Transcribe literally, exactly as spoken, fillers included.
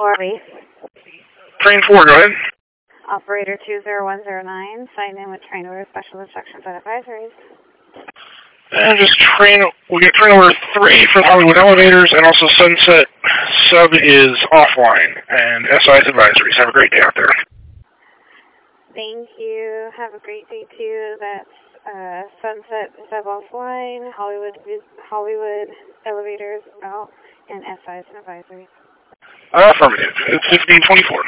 four, please. Train four, go ahead. Operator two zero one zero nine, sign in with train order special instructions and advisories. And just train, we get train order three for Hollywood Elevators, and also Sunset Sub is offline, and S I's advisories. Have a great day out there. Thank you. Have a great day too. That's uh, Sunset Sub offline, Hollywood Hollywood Elevators out, and S I's advisories. Affirmative. It's fifteen twenty-four.